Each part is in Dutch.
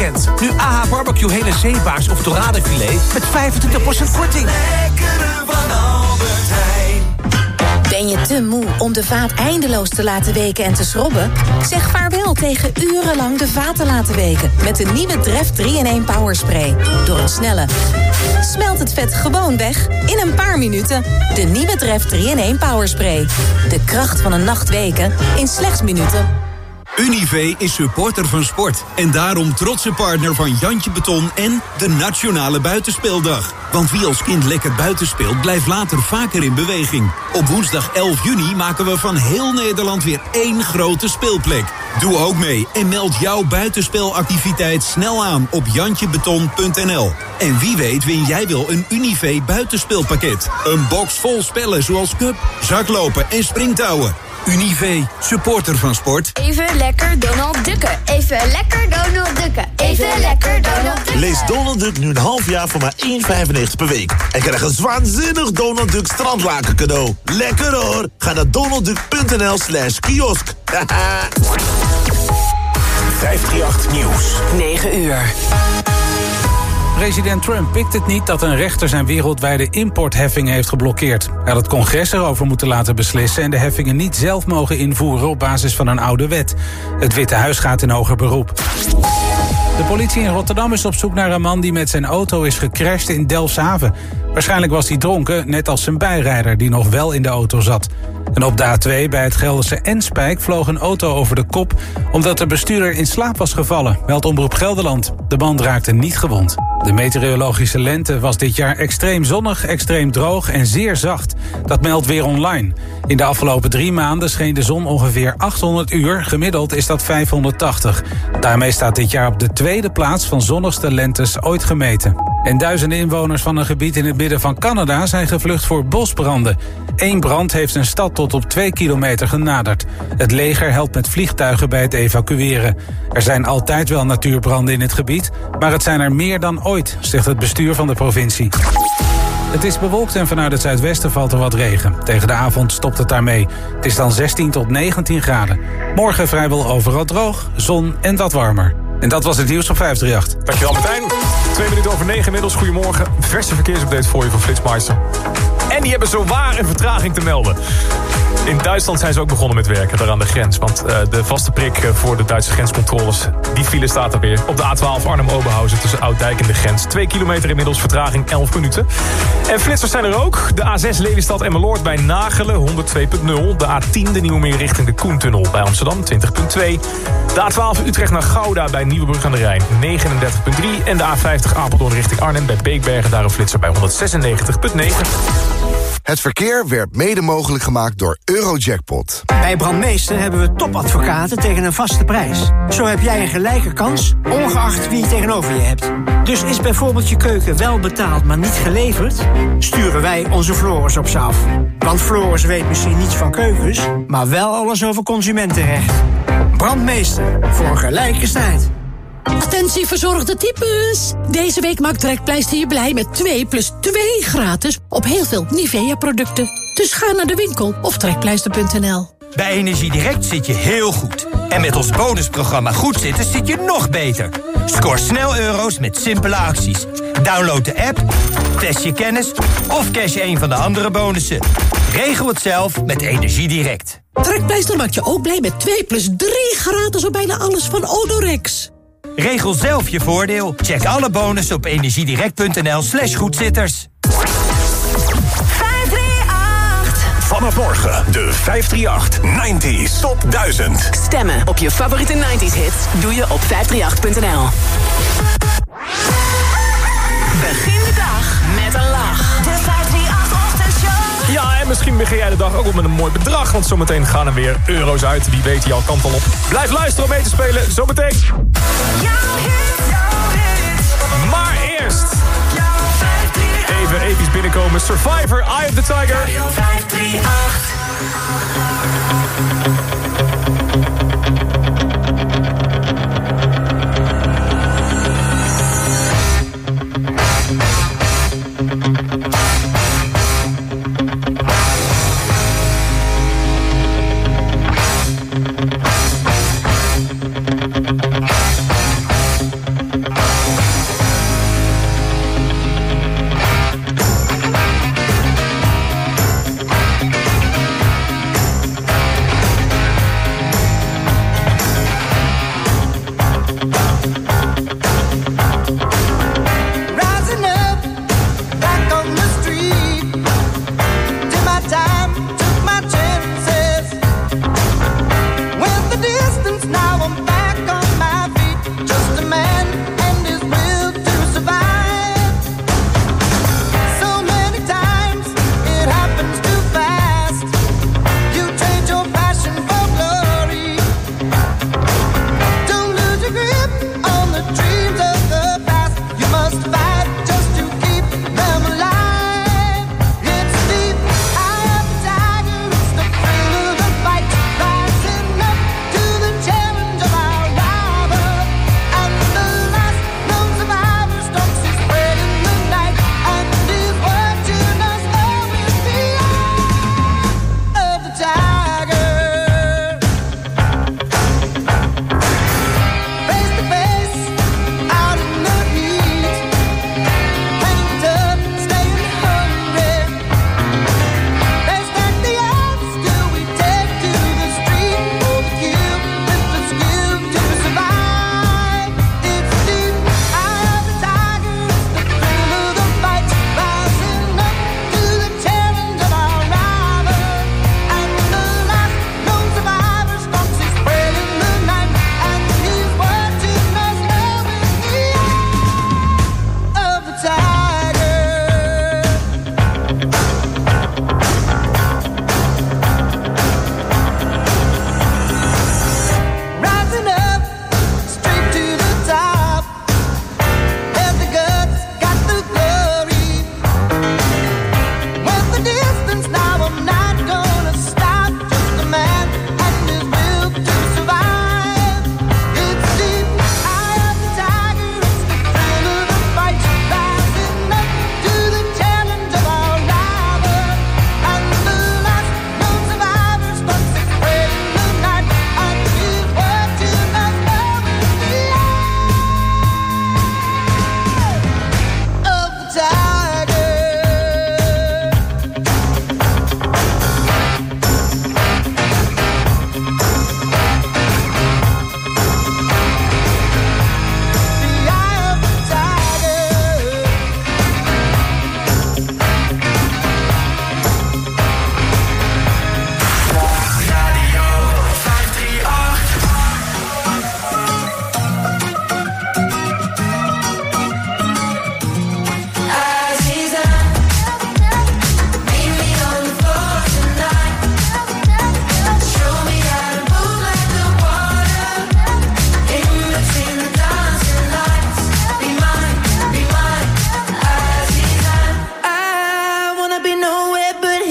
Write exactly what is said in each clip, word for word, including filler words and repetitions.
weekend. Nu A H Barbecue hele zeebaars of doradenfilet met vijfentwintig procent korting. Lekkere van Albert Heijn. Ben je te moe om de vaat eindeloos te laten weken en te schrobben? Zeg vaarwel tegen urenlang de vaat te laten weken met de nieuwe Dreft drie in één Power Spray. Door een snelle smelt het vet gewoon weg in een paar minuten. De nieuwe Dreft drie in één Power Spray. De kracht van een nacht weken in slechts minuten. Unive is supporter van sport en daarom trotse partner van Jantje Beton en de Nationale Buitenspeeldag. Want wie als kind lekker buiten speelt, blijft later vaker in beweging. Op woensdag elf juni maken we van heel Nederland weer één grote speelplek. Doe ook mee en meld jouw buitenspelactiviteit snel aan op jantjebeton punt n l. En wie weet win jij wel een Unive buitenspeelpakket. Een box vol spellen zoals cup, zaklopen en springtouwen. Unive, supporter van sport. Even lekker Donald Ducken. Even lekker Donald Ducken. Even lekker Donald Ducken. Lees Donald Duck nu een half jaar voor maar één euro vijfennegentig per week. En krijg een waanzinnig Donald Duck strandlaken cadeau. Lekker hoor. Ga naar donaldduck.nl slash kiosk. vijfhonderdachttien Nieuws. negen uur. President Trump pikt het niet dat een rechter zijn wereldwijde importheffingen heeft geblokkeerd. Hij had het congres erover moeten laten beslissen en de heffingen niet zelf mogen invoeren op basis van een oude wet. Het Witte Huis gaat in hoger beroep. De politie in Rotterdam is op zoek naar een man die met zijn auto is gecrashed in Delfshaven. Waarschijnlijk was hij dronken, net als zijn bijrijder die nog wel in de auto zat. En op de A twee bij het Gelderse Enspijk vloog een auto over de kop omdat de bestuurder in slaap was gevallen, meldt Omroep Gelderland. De man raakte niet gewond. De meteorologische lente was dit jaar extreem zonnig, extreem droog en zeer zacht. Dat meldt Weer Online. In de afgelopen drie maanden scheen de zon ongeveer achthonderd uur. Gemiddeld is dat vijfhonderdtachtig. Daarmee staat dit jaar op de tweede plaats van zonnigste lentes ooit gemeten. En duizenden inwoners van een gebied in het midden van Canada zijn gevlucht voor bosbranden. Eén brand heeft een stad tot op twee kilometer genaderd. Het leger helpt met vliegtuigen bij het evacueren. Er zijn altijd wel natuurbranden in het gebied, maar het zijn er meer dan ooit, zegt het bestuur van de provincie. Het is bewolkt en vanuit het zuidwesten valt er wat regen. Tegen de avond stopt het daarmee. Het is dan zestien tot negentien graden. Morgen vrijwel overal droog, zon en wat warmer. En dat was het nieuws op vijf drie acht. Dankjewel Martijn. Twee minuten over negen inmiddels. Goedemorgen. Verse verkeersupdate voor je van Flitsmeister. En die hebben zowaar een vertraging te melden. In Duitsland zijn ze ook begonnen met werken, daar aan de grens. Want uh, de vaste prik voor de Duitse grenscontroles, die file staat er weer. Op de A twaalf Arnhem-Oberhausen tussen Ouddijk en de grens. Twee kilometer inmiddels, vertraging elf minuten. En flitsers zijn er ook. De A zes Lelystad-Emmeloord bij Nagelen, honderd twee punt nul. De A tien de Nieuwe Meer richting de Koentunnel bij Amsterdam, twintig punt twee. De A twaalf Utrecht naar Gouda bij Nieuwebrug aan de Rijn, negenendertig punt drie. En de A vijftig Apeldoorn richting Arnhem bij Beekbergen, daar een flitser bij honderdzesennegentig punt negen. Het verkeer werd mede mogelijk gemaakt door Eurojackpot. Bij Brandmeester hebben we topadvocaten tegen een vaste prijs. Zo heb jij een gelijke kans, ongeacht wie je tegenover je hebt. Dus is bijvoorbeeld je keuken wel betaald, maar niet geleverd? Sturen wij onze Floris op ze af. Want Floris weet misschien niets van keukens, maar wel alles over consumentenrecht. Brandmeester, voor een gelijke strijd. Attentie verzorgde types. Deze week maakt Trekpleister je blij met twee plus twee gratis op heel veel Nivea-producten. Dus ga naar de winkel of trekpleister punt n l. Bij Energiedirect zit je heel goed. En met ons bonusprogramma Goed Zitten zit je nog beter. Scoor snel euro's met simpele acties. Download de app, test je kennis of cash een van de andere bonussen. Regel het zelf met Energiedirect. Trekpleister maakt je ook blij met twee plus drie gratis op bijna alles van Odorex. Regel zelf je voordeel. Check alle bonussen op energiedirect.nl slash goedzitters. vijf drie acht. Vanaf morgen de vijf drie acht nineties Top duizend. Stemmen op je favoriete nineties hits doe je op vijf drie acht punt n l. Begin de dag met een lach. De vijf drie acht ochtendshow. Ja, en misschien begin jij de dag ook op met een mooi bedrag. Want zometeen gaan er weer euro's uit. Wie weet jouw kant al op. Blijf luisteren om mee te spelen. Zometeen. Maar eerst even episch binnenkomen. Survivor, Eye of the Tiger. vijf drie acht.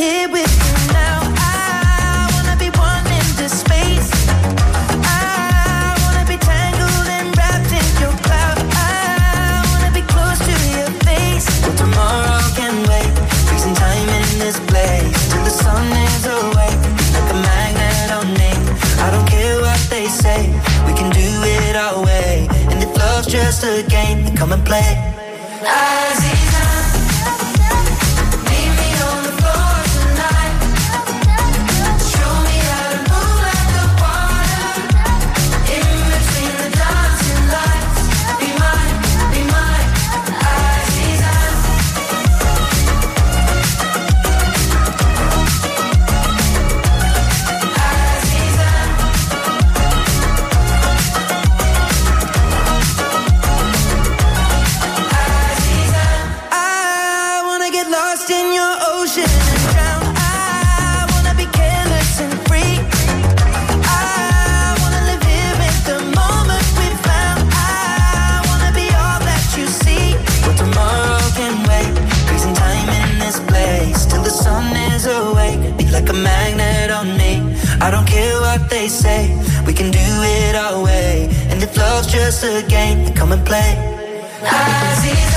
here with you now. I wanna be one in this space. I wanna be tangled and wrapped in your cloud. I wanna be close to your face. Well, tomorrow can wait. Freezing time in this place till the sun is awake. Like a magnet on me. I don't care what they say. We can do it our way. And if love's just a game, then come and play. Aziza, meet me on the floor tonight. Show me how to move like the water. In between the dancing lights. Be mine, be mine, Aziza. Aziza. I wanna get lost in your ocean and drown. I wanna be careless and free. I wanna live here in the moment we found. I wanna be all that you see. But tomorrow can wait. Freezing time in this place till the sun is awake. Be like a magnet on me. I don't care what they say. We can do it our way. And if love's just a game, then come and play. Aziza.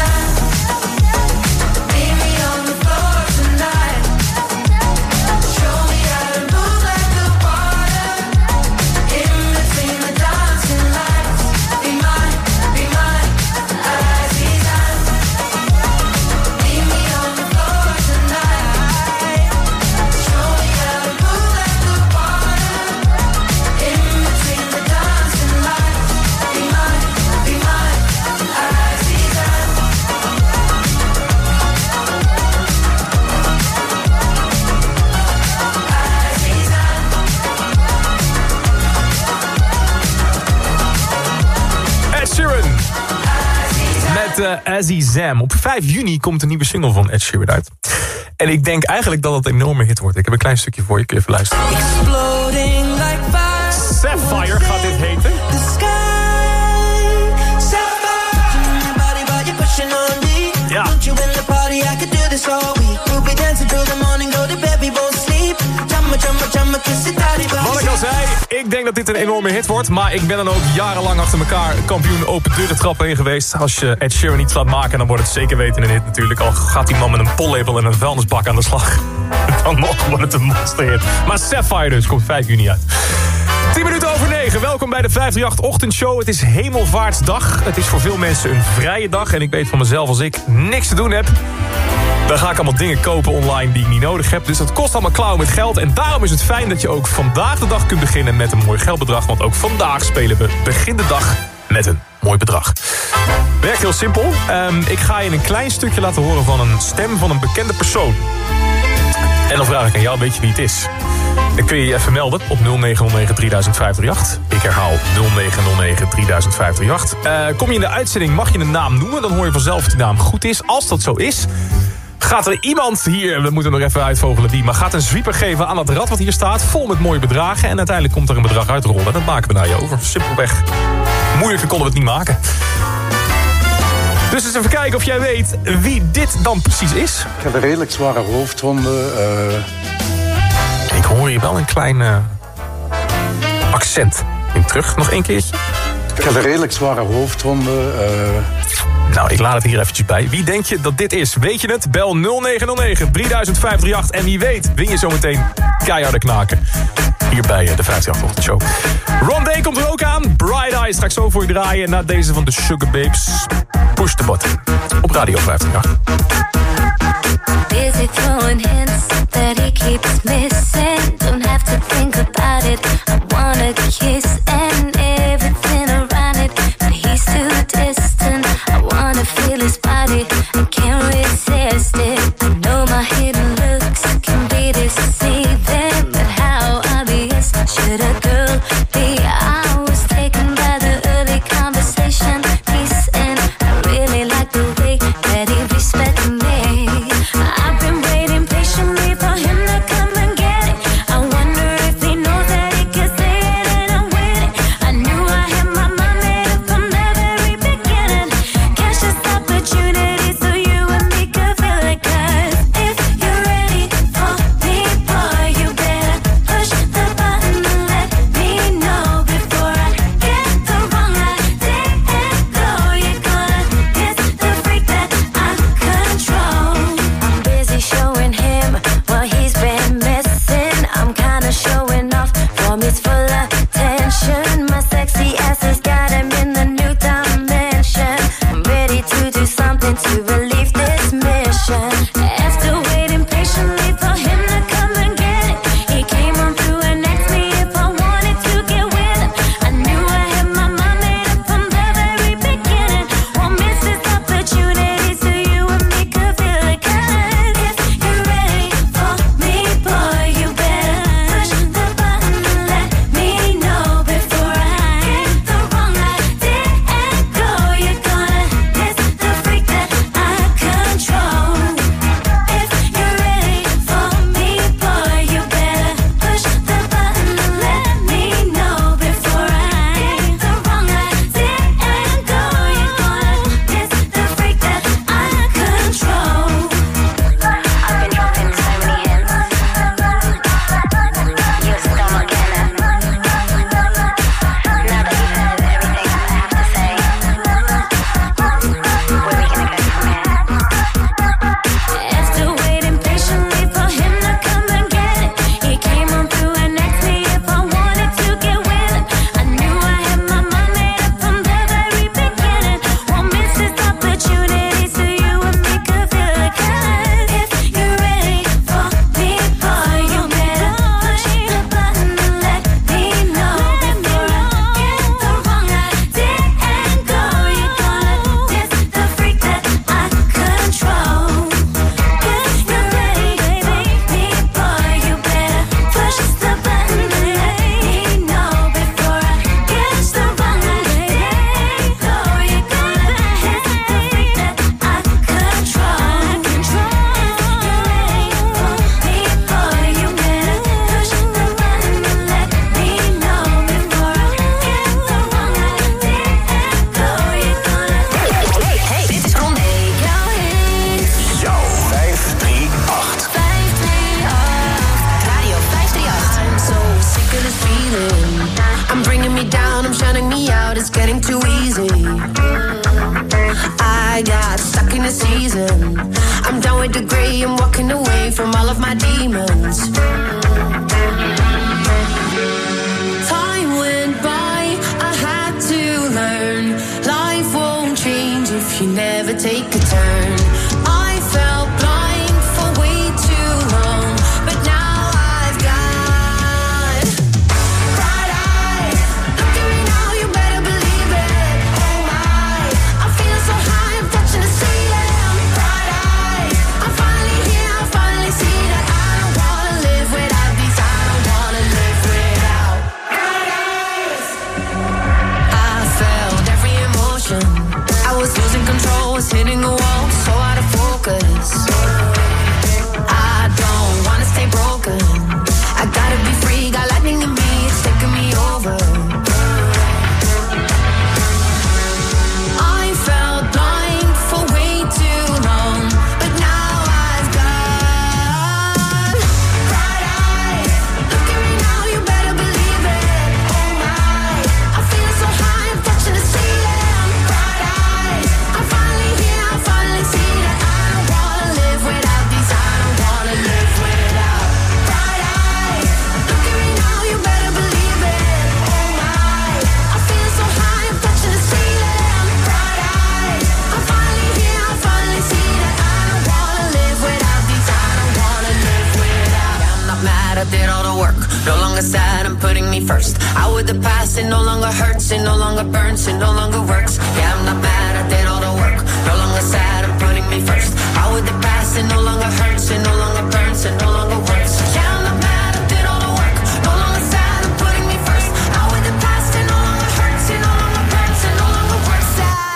Uh, Azizam. Op vijf juni komt een nieuwe single van Ed Sheeran uit. En ik denk eigenlijk dat het een enorme hit wordt. Ik heb een klein stukje voor je, kun je even luisteren. Exploding like fire. Sapphire gaat dit heten. The sky. Sapphire. Body while you're pushing on me. Ja. Don't you in the party, I could do this all week. We'll be dancing till the morning, go to bed, we won't sleep. Jamma, jamma, jamma, kiss it, daddy, body. Wat ik al zei, ik denk dat dit een enorme hit wordt. Maar ik ben dan ook jarenlang achter elkaar kampioen open deuren trappen heen geweest. Als je Ed Sheeran iets laat maken, dan wordt het zeker weten een hit natuurlijk. Al gaat die man met een pollepel en een vuilnisbak aan de slag. Dan nog wordt het een monsterhit. Maar Sapphire dus, komt vijf juni uit. tien minuten over negen, welkom bij de vijf drie acht ochtendshow. Het is Hemelvaartsdag. Het is voor veel mensen een vrije dag. En ik weet van mezelf, als ik niks te doen heb, dan ga ik allemaal dingen kopen online die ik niet nodig heb. Dus dat kost allemaal klauwen met geld. En daarom is het fijn dat je ook vandaag de dag kunt beginnen met een mooi geldbedrag. Want ook vandaag spelen we Begin de Dag met een mooi bedrag. Werkt heel simpel. Um, ik ga je een klein stukje laten horen van een stem van een bekende persoon. En dan vraag ik aan jou, weet je wie het is? Dan kun je je even melden op nul negen nul negen drie vijf drie acht. Ik herhaal nul negen nul negen drie vijf drie acht. Uh, kom je in de uitzending, mag je een naam noemen. Dan hoor je vanzelf of die naam goed is. Als dat zo is, gaat er iemand hier, we moeten nog even uitvogelen wie, maar gaat een zwieper geven aan het rad wat hier staat, vol met mooie bedragen. En uiteindelijk komt er een bedrag uitrollen. En dat maken we naar je over. Simpelweg. Moeilijker konden we het niet maken. Dus eens even kijken of jij weet wie dit dan precies is. Ik heb een redelijk zware hoofdronde. Uh... Ik hoor hier wel een klein uh, accent in terug. Nog één keertje. Ik heb een redelijk zware hoofdronde. Uh... Nou, ik laat het hier eventjes bij. Wie denk je dat dit is? Weet je het? Bel nul negen nul negen drie vijf drie acht. En wie weet win je zometeen keiharde knaken. Hier bij de vijf drie acht ochtendshow. Ron Day komt er ook aan. Bright Eyes straks zo voor je draaien. Na deze van de Sugar Babes. Push the button. Op Radio vijf drie acht. Busy throwing hints that he keeps missing. Don't have to think about it. I wanna kiss and everything around it. But he's too distant. I wanna feel his body. I can't resist it. I know my hidden looks can be deceiving. But how obvious should a girl be? I was taken by the early conversation. Peace and I really like the way that he respected me. I've been waiting patiently. the season. I'm done with the gray, I'm walking away from all of my demons. Time went by, I had to learn. Life won't change if you never take a turn. I felt blind for way too long, but now I've got bright eyes. Look at me now, you better believe it. Oh my, I'm feeling so high, I'm touching the ceiling. Bright eyes, I'm finally here, I finally see that I don't wanna live without these. I don't wanna live without bright eyes. I felt every emotion. I was losing control, was hitting a wall, so out of focus. I don't wanna stay broken. I gotta be free, got lightning in me, it's taking me over. I felt blind for way too long, but now I've got bright eyes. Look at me now, you better believe it. Oh my, I'm feeling so high, I'm touching the ceiling. Bright eyes, I'm finally here, I finally see that I don't wanna live without these. I don't wanna live without bright eyes. Look at me now, you better believe it. Oh my, I'm feeling so high, I'm touching the ceiling. Bright eyes, I'm finally here, I finally see that I don't wanna live without these. I don't wanna live without. I'm not mad, I did all the work. No longer sad, I'm putting me first. Out with the past, it no longer hurts, it no longer burns, it no longer works. Yeah, I'm not mad, I did all the work. No longer sad, I'm putting me first. Out with the past, it no longer hurts, it no longer burns, it no longer works. Yeah, I'm not mad, I did all the work. No longer sad, I'm putting me first. Out with the past, it no longer hurts, it no longer burns, it no longer works.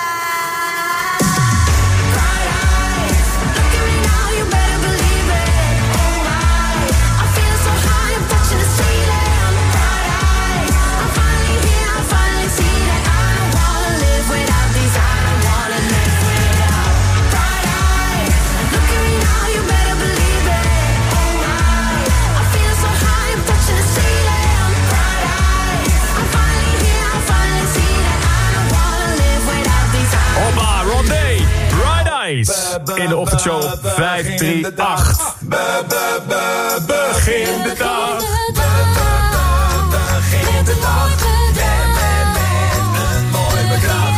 Bright eyes, look at me now, you better believe it. Oh my, I'm feeling so high, I'm touching the ceiling. Bright eyes, I'm finally here, I finally see that I don't wanna live without these. I don't wanna live without bright eyes. Look at me now, you better believe it. Oh my, I'm feeling so high, I'm touching the ceiling. Bright eyes, I'm finally here, I finally see that I don't wanna live without these. I don't Hoppa, Rondé, Bright Eyes. In de ochtendshow op vijf drie acht. Begin de dag. Begin de dag met een mooi bedrag.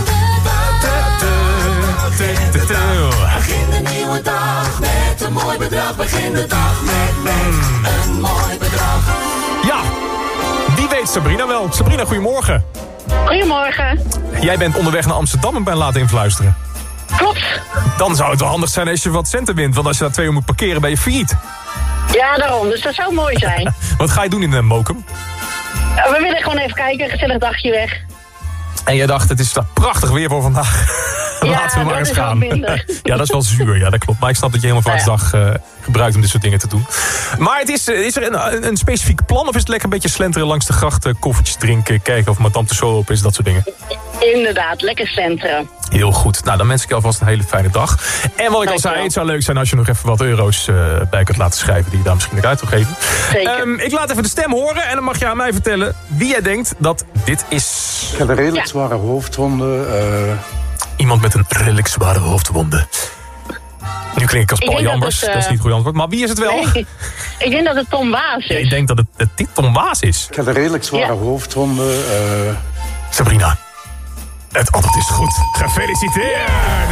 Begin de nieuwe dag met een mooi bedrag. Begin de dag met, met een mooi bedrag. Ja, wie weet Sabrina wel. Sabrina, goedemorgen. Goedemorgen. Jij bent onderweg naar Amsterdam en ben laten influisteren. Klopt. Dan zou het wel handig zijn als je wat centen wint. Want als je daar twee uur moet parkeren, ben je failliet. Ja, daarom. Dus dat zou mooi zijn. Wat ga je doen in uh, Mokum? Uh, we willen gewoon even kijken. Gezellig dagje weg. En jij dacht, het is toch prachtig weer voor vandaag. Laten we maar eens gaan. Ja, dat is wel zuur. Ja, dat klopt. Maar ik snap dat je helemaal voor de dag uh, gebruikt om dit soort dingen te doen. Maar het is, is er een, een specifiek plan? Of is het lekker een beetje slenteren langs de grachten, koffertjes drinken, kijken of Madame Tussauds open is, dat soort dingen? Inderdaad, lekker slenteren. Heel goed. Nou, dan wens ik je alvast een hele fijne dag. En wat ik al zei, het zou leuk zijn als je nog even wat euro's uh, bij kunt laten schrijven die je daar misschien nog uit wil geven. Zeker. Um, ik laat even de stem horen en dan mag je aan mij vertellen wie jij denkt dat dit is. Ik heb een redelijk ja. zware hoofdwonde. Uh... Iemand met een redelijk zware hoofdwonde. Nu klink ik als Paul Jambers, dat, uh... dat is niet het goede antwoord. Maar wie is het wel? Nee, ik denk dat het Tom Waas is. Ja, ik denk dat het, het dit Tom Waas is. Ik heb een redelijk zware ja. hoofdwonde. Uh... Sabrina, het antwoord is goed. Gefeliciteerd!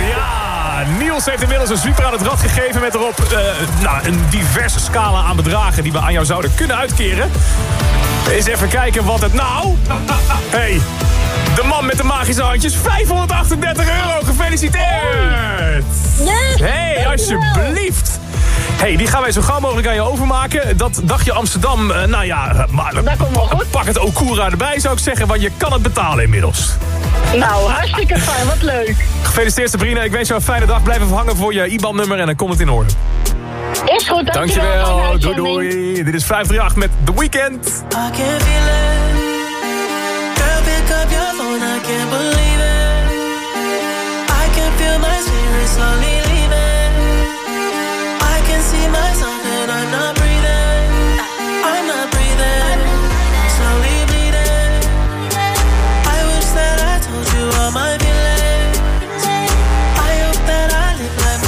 Ja, Niels heeft inmiddels een super aan het rad gegeven met erop uh, nou, een diverse scala aan bedragen die we aan jou zouden kunnen uitkeren. Eens even kijken wat het nou... Hey, de man met de magische handjes, vijfhonderdachtendertig euro. Gefeliciteerd! Hey, alsjeblieft. Hey, die gaan wij zo gauw mogelijk aan je overmaken. Dat dagje Amsterdam, uh, nou ja, maar, dat komt wel goed. Pak het Okura erbij, zou ik zeggen, want je kan het betalen inmiddels. Nou, hartstikke fijn, wat leuk. Gefeliciteerd Sabrina, ik wens jou een fijne dag. Blijf even hangen voor je I B A N-nummer en dan komt het in orde. Is goed, dankjewel. Dankjewel, doei doei. Dit is vijf drie acht met The Weeknd. I can feel it. Girl, pick up your phone, I can't believe it. I can feel my spirit slowly leaving. I can see myself and I'm not breathing. I'm not breathing. Slowly bleeding. I wish that I told you all my feelings. I hope that I live life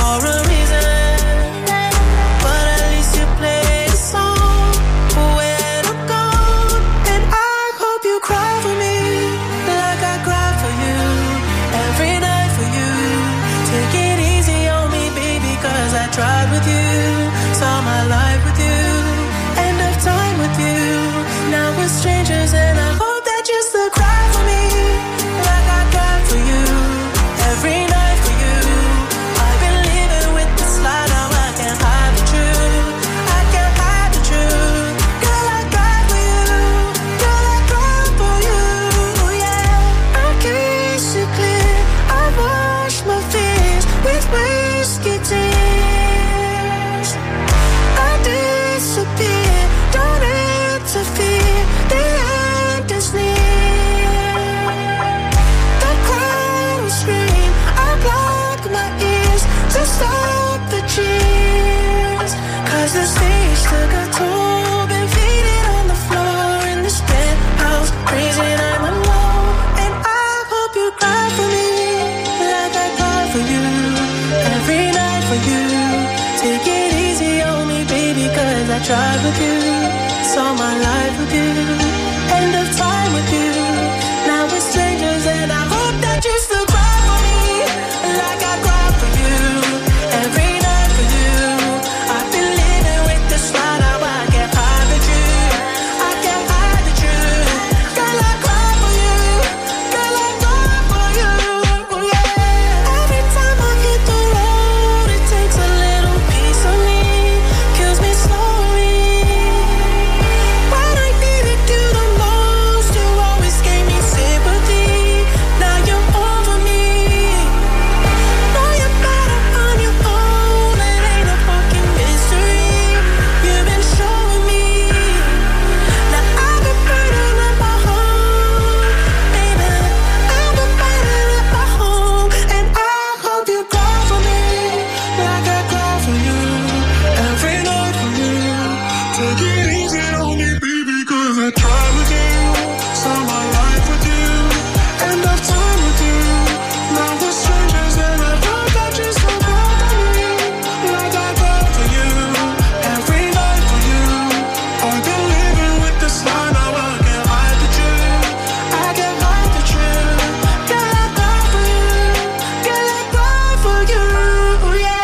Cause the stage took a toll, been faded on the floor in this penthouse, crazy I'm alone. And I hope you cry for me, like I cry for you, every night for you. Take it easy on me, baby, cause I tried with you, saw my life with you, end of time with you. Now we're strangers and I hope that you still cry for me, like I cry for you, every night for you. I've been living with this lie, now I can't hide the truth, I can't hide the truth. Girl, I cry for you, girl, I cry for you, yeah. Every time I hit the road, it takes a little piece of me, kills me slowly. When I needed you the most, you always gave me sympathy. Now you're over me. Know you're better on your own, it ain't a fucking mystery. You've been showing me. Now I've been burning at my home, baby. I've been burning at my home, and I hope you cry for me, like I cry for you, every night for you. Take it easy on me, baby, cause I try with you, saw my life with you, end of time with you. Now we're strangers and I hope that you still cry for me, like I cry for you, every night for you. I've been living with this lie, now I can't hide the truth, I can't hide the truth. Girl, I cry for you, girl, I cry for you, yeah.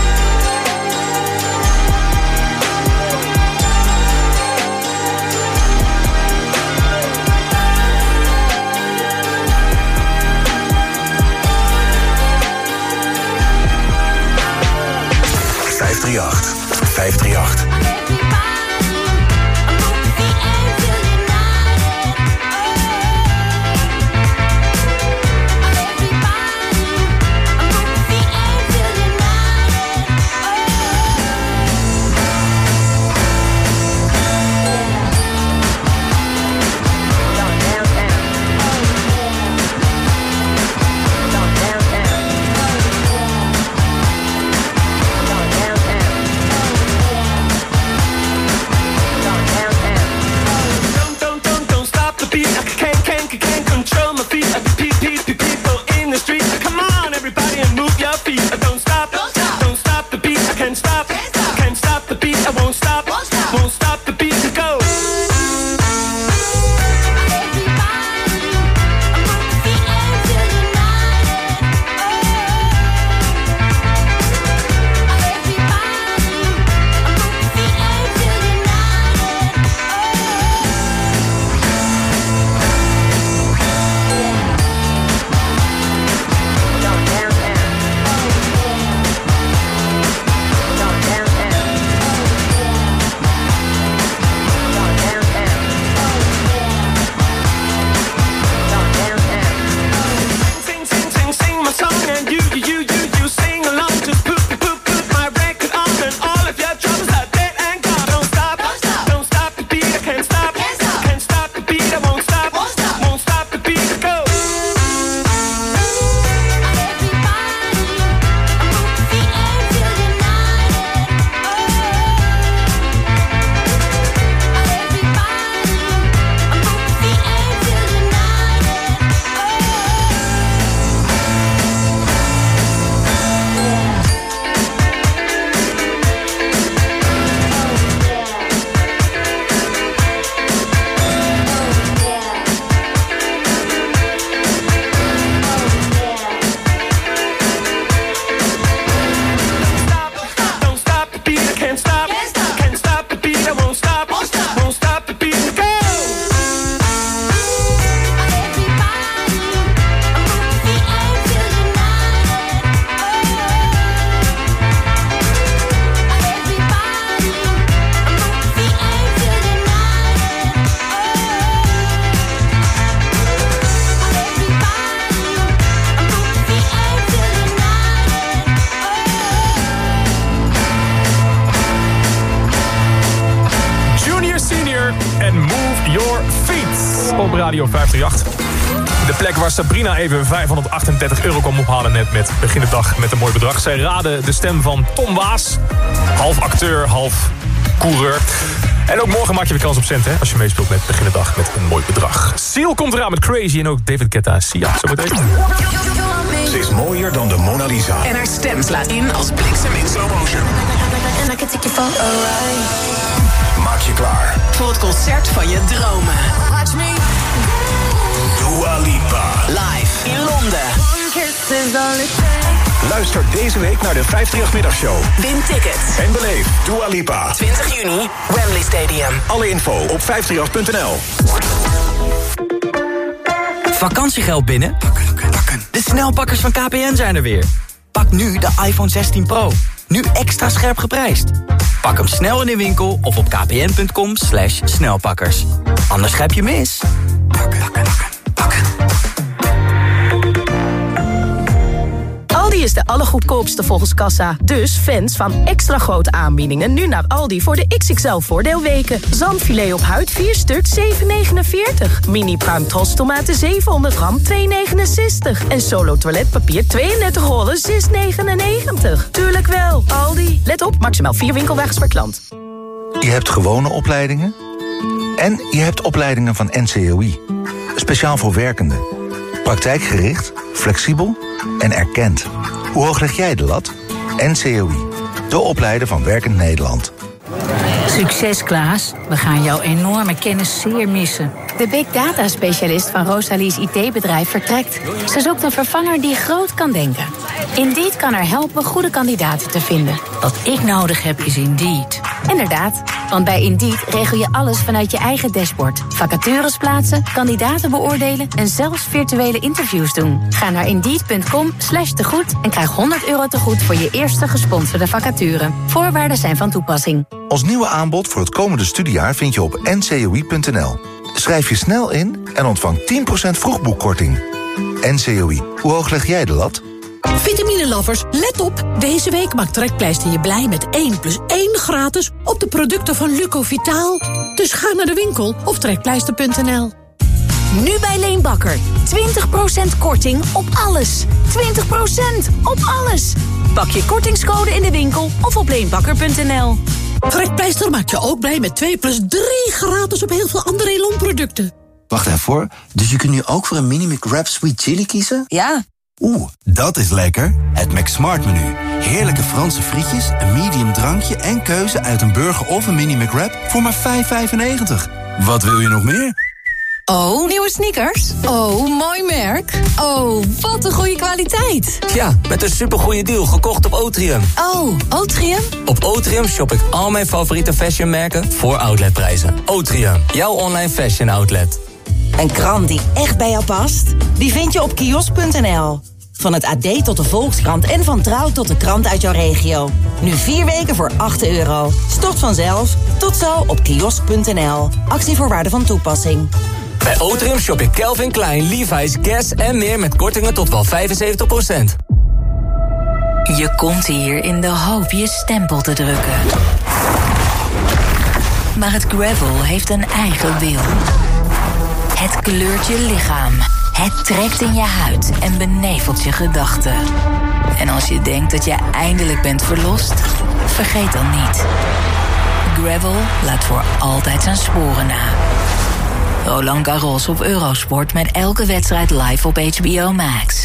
vijf drie acht. vijf drie acht. Stewart en Move Your Feet op Radio vijf drie acht. De plek waar Sabrina even vijfhonderdachtendertig euro kwam ophalen net met Begin de Dag met een mooi bedrag. Zij raadde de stem van Tom Waas. Half acteur, half coureur. En ook morgen maak je weer kans op cent, hè, als je meespeelt met Begin de Dag met een mooi bedrag. Seal komt eraan met Crazy en ook David Guetta en Sia. Zo meteen. Ze is mooier dan de Mona Lisa. En haar stem slaat in als bliksem in slow motion. Maak je klaar. Voor het concert van je dromen. Dua Lipa. Live in Londen. Luister deze week naar de vijf drie acht middagshow. Win tickets. En beleef Dua Lipa. twintig juni, Wembley Stadium. Alle info op vijf drie acht punt n l. Vakantiegeld binnen? De snelpakkers van K P N zijn er weer. Pak nu de iPhone zestien Pro. Nu extra scherp geprijsd. Pak hem snel in de winkel of op kpn.com slash snelpakkers. Anders grijp je mis. Aldi is de allergoedkoopste volgens kassa. Dus fans van extra grote aanbiedingen nu naar Aldi voor de X X L voordeelweken. Zandfilet op huid vier stuk zeven negenenveertig. Mini pruim tomaten zevenhonderd gram twee negenenzestig. En Solo toiletpapier tweeëndertig rollen zes negenennegentig. Tuurlijk wel, Aldi. Let op, maximaal vier winkelwagens per klant. Je hebt gewone opleidingen en je hebt opleidingen van N C O I. Speciaal voor werkenden. Praktijkgericht, flexibel en erkend. Hoe hoog leg jij de lat? N C O I, de opleider van Werkend Nederland. Succes, Klaas. We gaan jouw enorme kennis zeer missen. De big data specialist van Rosalie's I T-bedrijf vertrekt. Ze zoekt een vervanger die groot kan denken. Indeed kan haar helpen goede kandidaten te vinden. Wat ik nodig heb is Indeed. Inderdaad, want bij Indeed regel je alles vanuit je eigen dashboard. Vacatures plaatsen, kandidaten beoordelen en zelfs virtuele interviews doen. Ga naar Indeed.com slash tegoed en krijg honderd euro tegoed voor je eerste gesponsorde vacature. Voorwaarden zijn van toepassing. Ons nieuwe aanbod voor het komende studiejaar vind je op n c o i punt n l. Schrijf je snel in en ontvang tien procent vroegboekkorting. N C O I, hoe hoog leg jij de lat? Vitamine-lovers, let op! Deze week maakt Trekpleister je blij met één plus één gratis op de producten van Lucovitaal. Dus ga naar de winkel of trekpleister punt n l. Nu bij Leenbakker. twintig procent korting op alles. twintig procent op alles. Pak je kortingscode in de winkel of op leenbakker punt n l. Trekpleister maakt je ook blij met twee plus drie gratis op heel veel andere Elon-producten. Wacht even hoor, dus je kunt nu ook voor een mini McWrap Sweet Chili kiezen? Ja. Oeh, dat is lekker. Het McSmart menu. Heerlijke Franse frietjes, een medium drankje en keuze uit een burger of een mini McWrap voor maar vijf vijfennegentig. Wat wil je nog meer? Oh, nieuwe sneakers? Oh, mooi merk. Oh, wat een goede kwaliteit. Ja, met een supergoeie deal gekocht op Otrium. Oh, Otrium? Op Otrium shop ik al mijn favoriete fashionmerken voor outletprijzen. Otrium, jouw online fashion outlet. Een krant die echt bij jou past? Die vind je op kiosk punt n l. Van het A D tot de Volkskrant en van Trouw tot de krant uit jouw regio. Nu vier weken voor acht euro. Stort vanzelf. Tot zo op kiosk punt n l. Actievoorwaarden van toepassing. Bij Otrium shop ik Calvin Klein, Levi's, Guess en meer met kortingen tot wel vijfenzeventig procent. Je komt hier in de hoop je stempel te drukken. Maar het gravel heeft een eigen wil. Het kleurt je lichaam. Het trekt in je huid en benevelt je gedachten. En als je denkt dat je eindelijk bent verlost, vergeet dan niet. Gravel laat voor altijd zijn sporen na. Roland Garros op Eurosport met elke wedstrijd live op H B O Max.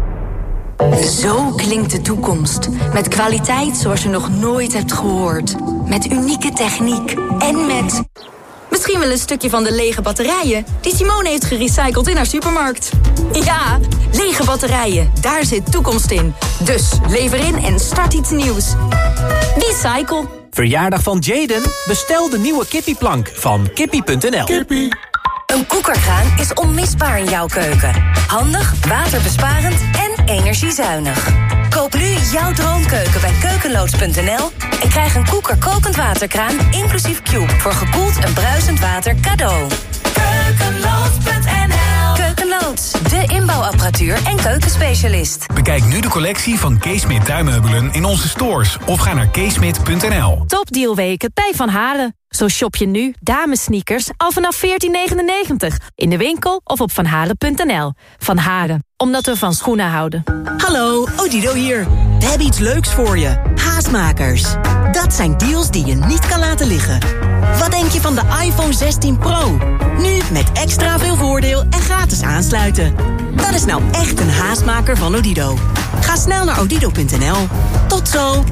Zo klinkt de toekomst. Met kwaliteit zoals je nog nooit hebt gehoord. Met unieke techniek en met... misschien wel een stukje van de lege batterijen die Simone heeft gerecycled in haar supermarkt. Ja, lege batterijen, daar zit toekomst in. Dus lever in en start iets nieuws. Recycle. Verjaardag van Jaden? Bestel de nieuwe kippieplank van kippie punt n l. Kippie. Een koekerkraan is onmisbaar in jouw keuken. Handig, waterbesparend en energiezuinig. Koop nu jouw droomkeuken bij keukenloods punt n l en krijg een koeker kokend waterkraan inclusief Cube voor gekoeld en bruisend water cadeau. Keukenloods punt n l. Keukenloods, de inbouwapparatuur en keukenspecialist. Bekijk nu de collectie van Keesmit tuinmeubelen in onze stores of ga naar keesmit punt n l. Topdealweken bij Van Haren. Zo shop je nu damessneakers al vanaf veertien negenennegentig. In de winkel of op vanharen punt n l. Van Haren, omdat we van schoenen houden. Hallo, Odido hier. We hebben iets leuks voor je. Haastmakers. Dat zijn deals die je niet kan laten liggen. Wat denk je van de iPhone zestien Pro? Nu met extra veel voordeel en gratis aansluiten. Dat is nou echt een haastmaker van Odido. Ga snel naar odido punt n l. Tot zo.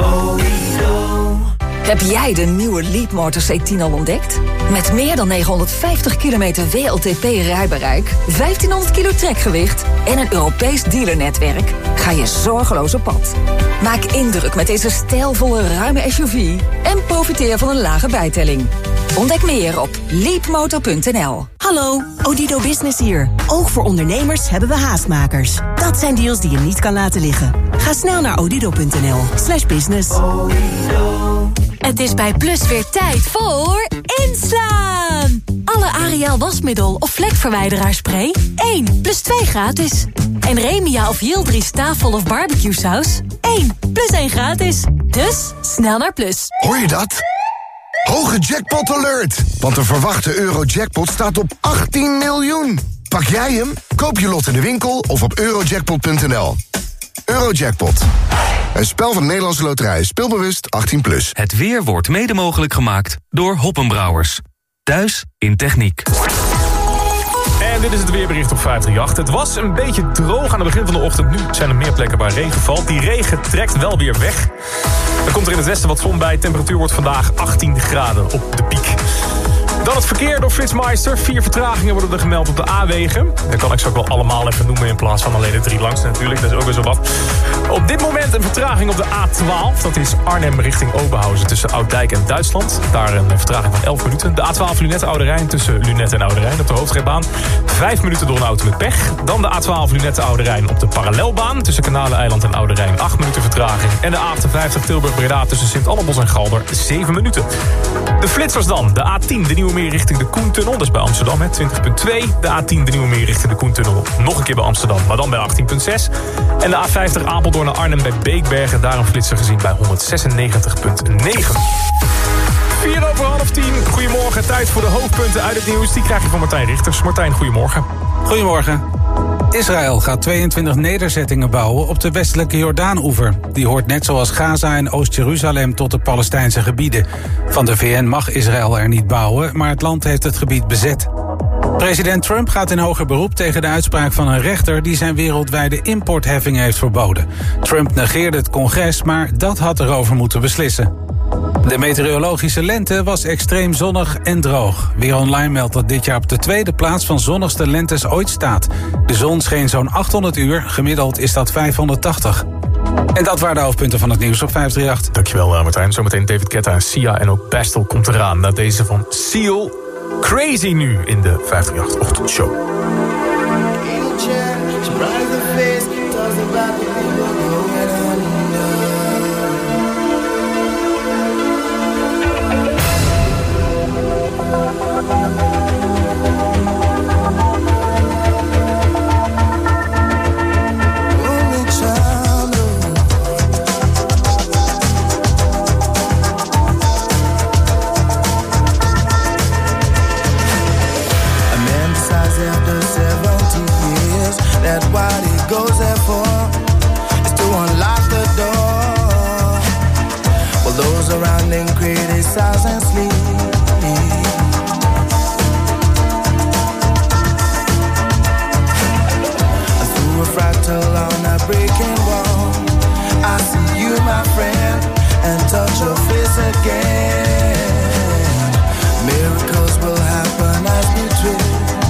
Heb jij de nieuwe Leapmotor C tien al ontdekt? Met meer dan negenhonderdvijftig kilometer W L T P-rijbereik, vijftienhonderd kilo trekgewicht en een Europees dealernetwerk ga je zorgeloos op pad. Maak indruk met deze stijlvolle ruime S U V en profiteer van een lage bijtelling. Ontdek meer op leapmotor punt n l. Hallo, Odido Business hier. Ook voor ondernemers hebben we haastmakers. Dat zijn deals die je niet kan laten liggen. Ga snel naar odido punt n l slash business. Het is bij Plus weer tijd voor inslaan. Alle Ariel wasmiddel of vlekverwijderaarspray één plus twee gratis. En Remia of Yildiz tafel of barbecue saus één plus één gratis. Dus snel naar Plus. Hoor je dat? Hoge jackpot alert! Want de verwachte Eurojackpot staat op achttien miljoen. Pak jij hem? Koop je lot in de winkel of op eurojackpot punt n l. Eurojackpot. Een spel van de Nederlandse Loterij. Speelbewust achttien plus. Het weer wordt mede mogelijk gemaakt door Hoppenbrouwers. Thuis in techniek. En dit is het weerbericht op vijf drie acht. Het was een beetje droog aan het begin van de ochtend. Nu zijn er meer plekken waar regen valt. Die regen trekt wel weer weg. Er komt er in het westen wat zon bij. Temperatuur wordt vandaag achttien graden op de piek. Dan het verkeer door Flitsmeister. Vier vertragingen worden er gemeld op de A-wegen. Dat kan ik ze ook wel allemaal even noemen in plaats van alleen de drie langste natuurlijk. Dat is ook weer zo wat. Op dit moment een vertraging op de A twaalf. Dat is Arnhem richting Oberhausen tussen Ouddijk en Duitsland. Daar een vertraging van elf minuten. De A twaalf Lunetten Oude Rijn tussen Lunetten en Oude Rijn op de hoofdrijbaan. Vijf minuten door een auto met pech. Dan de A twaalf Lunetten Oude Rijn op de parallelbaan tussen Kanaleneiland en Oude Rijn. acht minuten vertraging. En de A achtenvijftig Tilburg-Breda tussen Sint-Annebos en Galder. zeven minuten. De flitsers dan. De A tien, de Nieuwe Meer richting de Koentunnel. Dat is bij Amsterdam, hè, twintig komma twee. De A tien, de Nieuwe Meer richting de Koentunnel. Nog een keer bij Amsterdam, maar dan bij achttien komma zes. En de A vijftig Apeldoorn naar Arnhem bij Beekbergen. Daar een flitser gezien bij honderdzesennegentig komma negen. vier over half tien. Goedemorgen, tijd voor de hoofdpunten uit het nieuws. Die krijg je van Martijn Richters. Martijn, goedemorgen. Goedemorgen. Israël gaat tweeëntwintig nederzettingen bouwen op de westelijke Jordaan-oever. Die hoort net zoals Gaza en Oost-Jeruzalem tot de Palestijnse gebieden. Van de V N mag Israël er niet bouwen, maar het land heeft het gebied bezet. President Trump gaat in hoger beroep tegen de uitspraak van een rechter die zijn wereldwijde importheffing heeft verboden. Trump negeerde het congres, maar dat had erover moeten beslissen. De meteorologische lente was extreem zonnig en droog. Weer Online meldt dat dit jaar op de tweede plaats van zonnigste lentes ooit staat. De zon scheen zo'n achthonderd uur, gemiddeld is dat vijfhonderdtachtig. En dat waren de hoofdpunten van het nieuws op vijf drie acht. Dankjewel Martijn. Zometeen David Guetta en Sia en ook Bastel komt eraan. Na deze van Seal. Crazy nu in de vijf drie acht ochtendshow. That what he goes there for is to unlock the door. While those around him criticize and sleep. Through a fractal on a breaking wall, I see you, my friend, and touch your face again. Miracles will happen as we drift.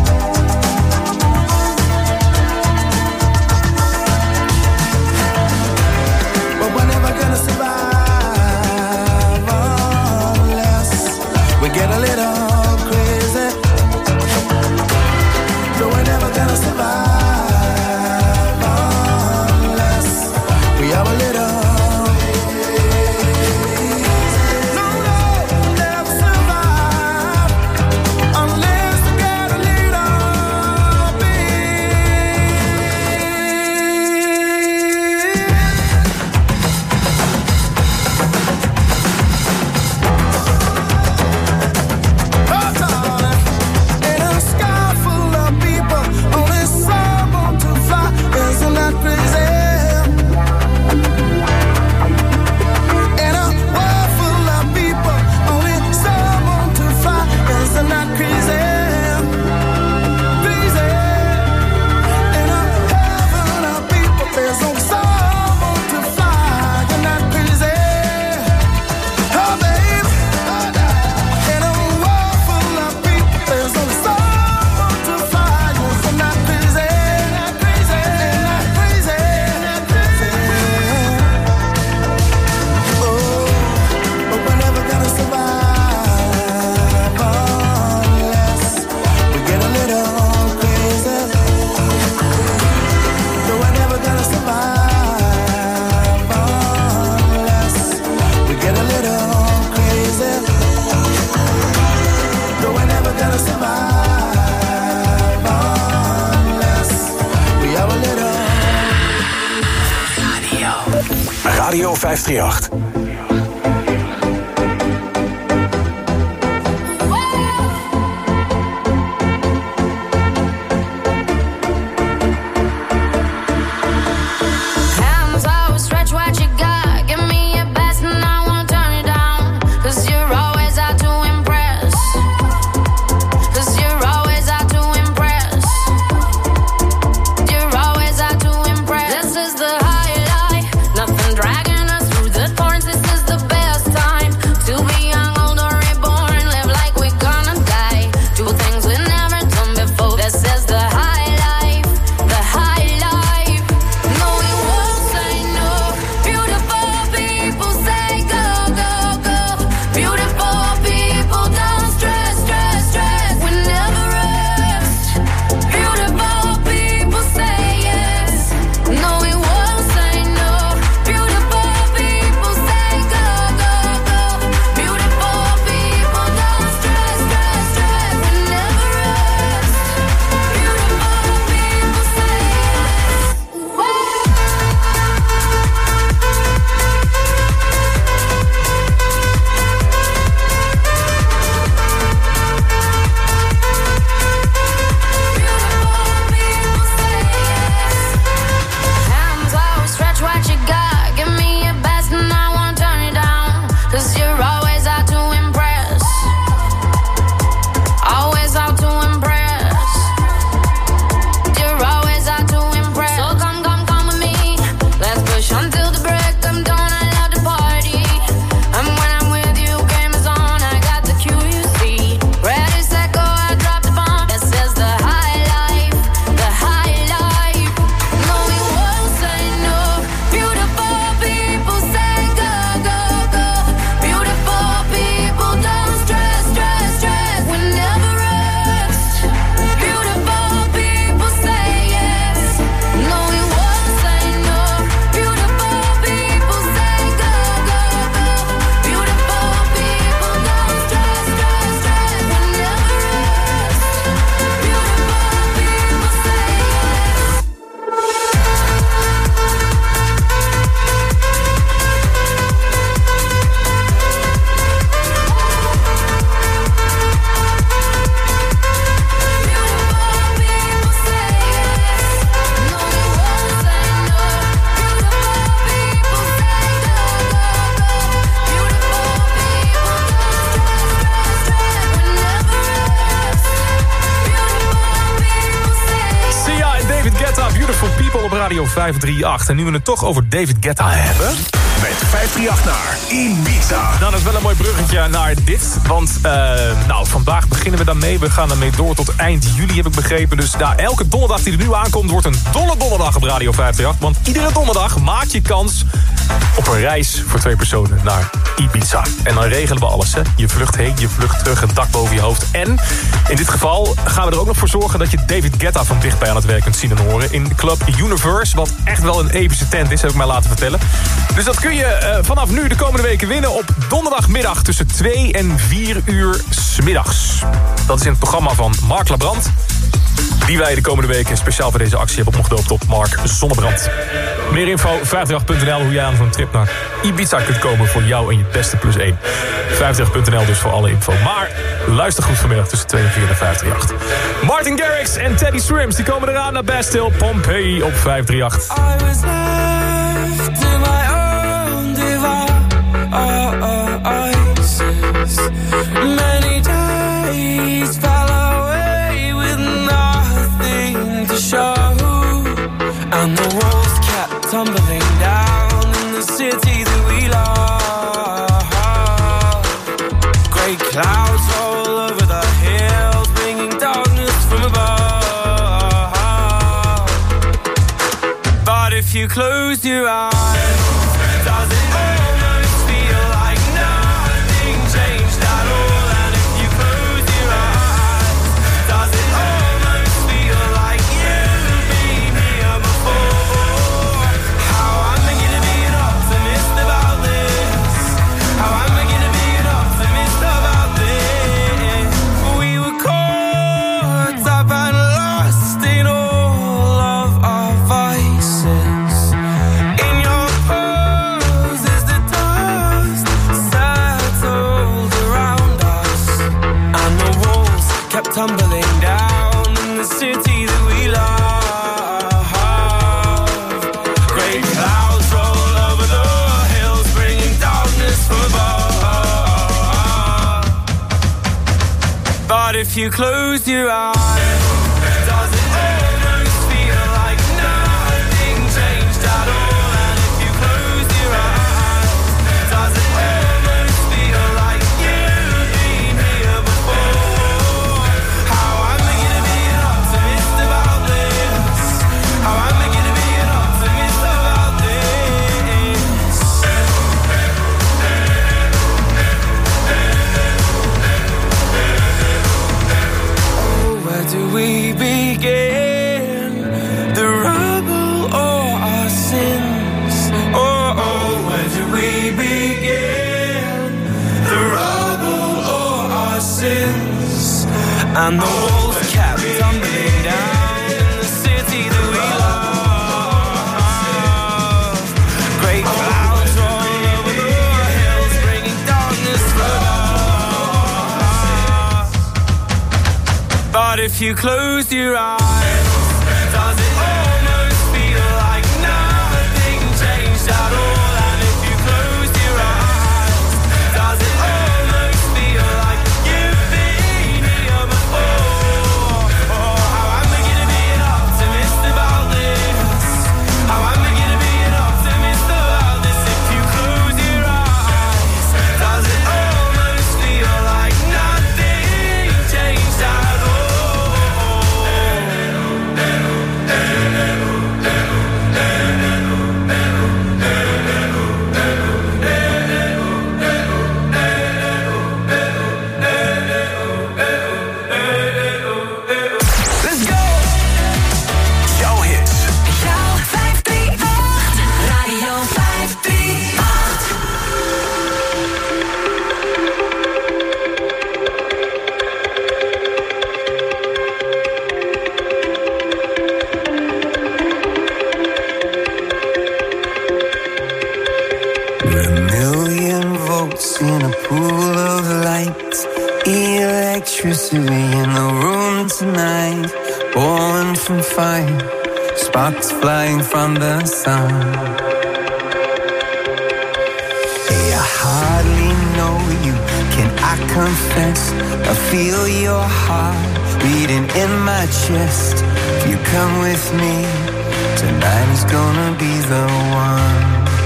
Get a little crazy, but we're never gonna survive unless we have a little. No, no, never survive unless we get a little bit. gonna survive unless we have a little. Radio. Radio vijf drie acht. Radio vijf drie acht. En nu we het toch over David Guetta hebben... Met vijf drie acht naar Ibiza. Nou, dat is wel een mooi bruggetje naar dit. Want uh, nou, vandaag beginnen we daarmee. We gaan daarmee door tot eind juli, heb ik begrepen. Dus nou, elke donderdag die er nu aankomt... wordt een dolle donderdag op Radio vijf drie acht. Want iedere donderdag maak je kans op een reis voor twee personen naar Ibiza. En dan regelen we alles, hè. Je vlucht heen, je vlucht terug, een dak boven je hoofd. En in dit geval gaan we er ook nog voor zorgen... dat je David Guetta van dichtbij aan het werk kunt zien en horen... in Club Universe, wat echt wel een epische tent is, heb ik mij laten vertellen. Dus dat kun je uh, vanaf nu de komende weken winnen... op donderdagmiddag tussen twee en vier uur 's middags. Dat is in het programma van Mark Labrand... die wij de komende weken speciaal voor deze actie hebben omgedoopt tot Mark Zonnebrand. Meer info, vijf drie acht punt n l, hoe jij aan zo'n trip naar Ibiza kunt komen voor jou en je beste plus één. vijf drie acht punt n l dus voor alle info. Maar luister goed vanmiddag tussen twee en vier naar vijf drie acht. Martin Garrix en Teddy Swims, die komen eraan naar Bastille Pompeii op vijf drie acht. I was left to my own devices. Many days fell away with nothing to show. And the walls kept tumbling down in the city that we love. Great clouds roll over the hills, bringing darkness from above. But if you close your eyes, does it almost feel like nothing changed at all? And if you close your eyes, does it almost feel like you've been here before? How am I gonna be an optimist about this? How am I gonna be an optimist about this? We were caught tumbling down in the city that we love. Great clouds roll over the hills, bringing darkness from above. But if you close your eyes, does it almost feel like nothing changed at all? And if you close your eyes, does it almost feel like you've been here before? How am I gonna be an optimist about this? How am I gonna be an optimist about this? Oh, where do we begin? The rubble or our sins? Oh, oh, where do we begin? The rubble or our sins? And the walls kept tumbling down in the city that we love. Great clouds roll over the hills, bringing darkness from us. But if you close your eyes, does it almost feel like nothing changed at all? And if you close your eyes, does it almost feel like you've been here before? Oh, how am I gonna be an optimist about this? How am I gonna be an optimist about this? If you close your eyes, does it almost feel like nothing changed at all? Let's go! Jouw hits. Jouw vijf drie acht, Radio vijf drie acht. We're a million volts in a pool of light. Electricity in the room tonight. Born from fire, sparks flying from the sun. Hey, I hardly know you, can I confess? I feel your heart beating in my chest. If you come with me, tonight is gonna be the one.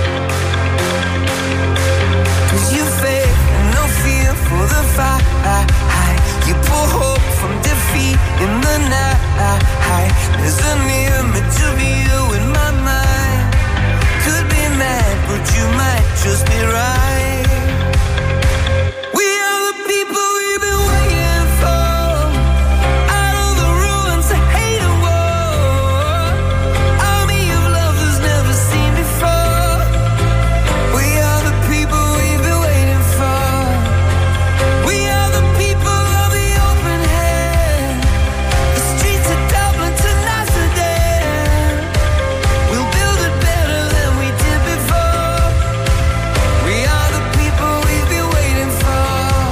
Cause you faith and no fear for the fight. You pull hope from defeat in the night. There's an image of you in my mind. Could be mad, but you might just be right. We are the people we've been waiting for. Out of the ruins of hate and war. Army of lovers never seen before. We are the people we've been waiting for. We are the people of the open hand. The streets of Dublin to Amsterdam. We'll build it better than we did before. We are the people we've been waiting for.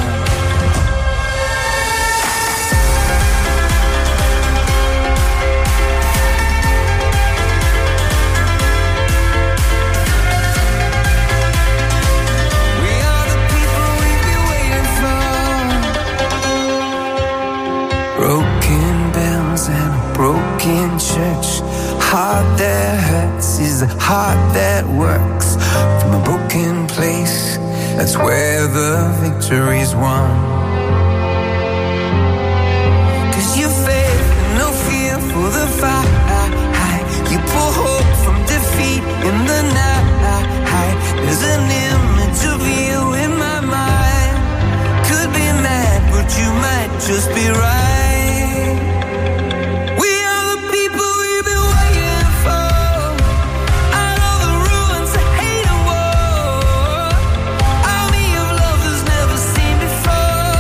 We are the people we've been waiting for. Broken bells and a broken church. Heart that hurts is a heart that works. From a broken place, that's where the victory's won. Cause you faith and no fear for the fight. You pull hope from defeat in the night. There's an image of you in my mind. Could be mad, but you might just be right. We are the people we've been waiting for. Out of the ruins of hate and war. Army of lovers never seen before.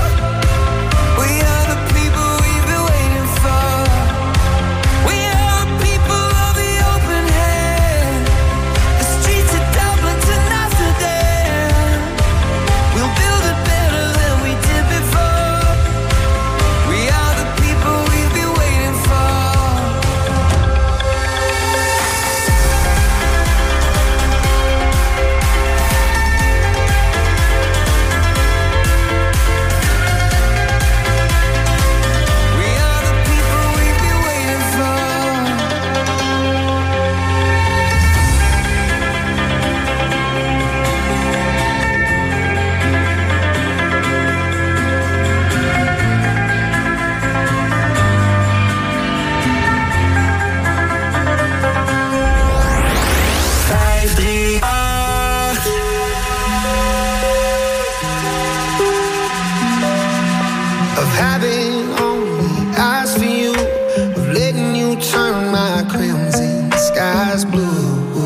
of having only eyes for you, of letting you turn my crimson skies blue.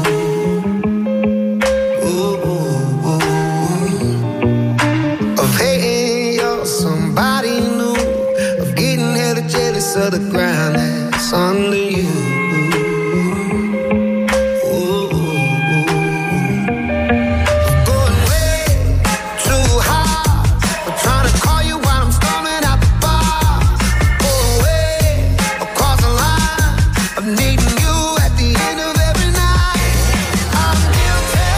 Of the ground that's under you. Ooh. Going way too high. I'm trying to call you while I'm storming out the bar. Going way across the line of needing you at the end of every night. I'm guilty,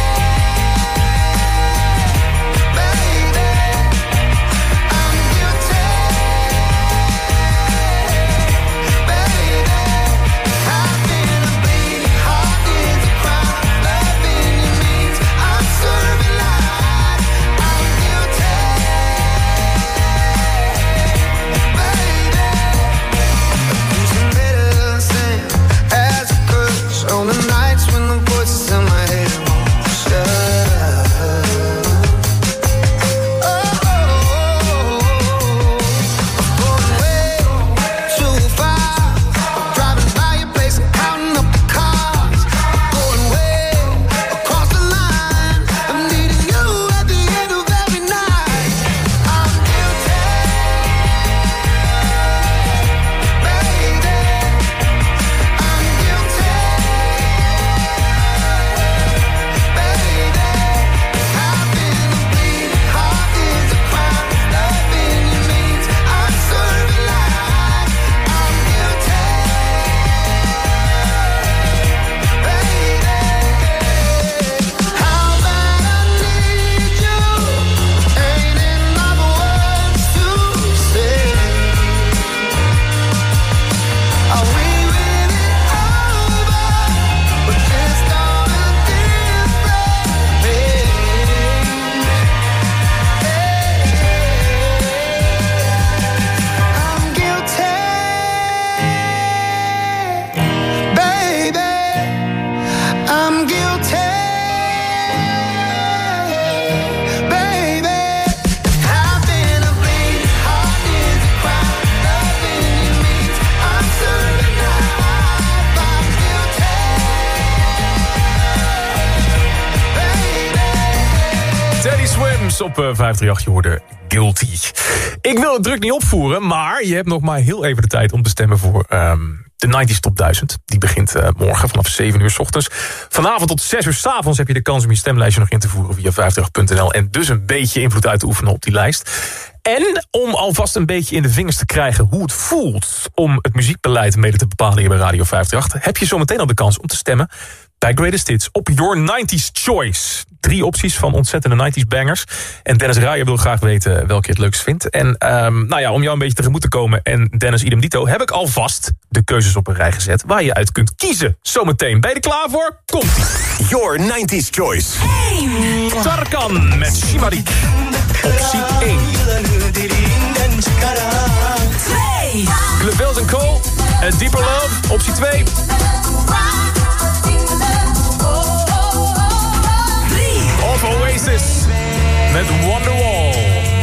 baby. I'm guilty. Op uh, vijf drie acht, je hoorde Guilty. Ik wil het druk niet opvoeren, maar je hebt nog maar heel even de tijd om te stemmen voor um, de negentig Top duizend. Die begint uh, morgen vanaf zeven uur 's ochtends. Vanavond tot zes uur 's avonds heb je de kans om je stemlijstje nog in te voeren via vijf drie acht punt n l en dus een beetje invloed uit te oefenen op die lijst. En om alvast een beetje in de vingers te krijgen hoe het voelt om het muziekbeleid mede te bepalen hier bij Radio vijf drie acht, heb je zometeen al de kans om te stemmen bij Greatest Hits op Your nineties Choice. Drie opties van ontzettende nineties bangers. En Dennis Ruijer wil graag weten welke je het leukst vindt. En um, nou ja, om jou een beetje tegemoet te komen en Dennis idem dito, heb ik alvast de keuzes op een rij gezet waar je uit kunt kiezen. Zometeen. Ben je er klaar voor? Komt-ie. Your nineties Choice. één. Tarkan met Shimarik. Optie één. twee. Clavels and Cole. A Deeper Love. Optie twee. Of Oasis met Wonderwall.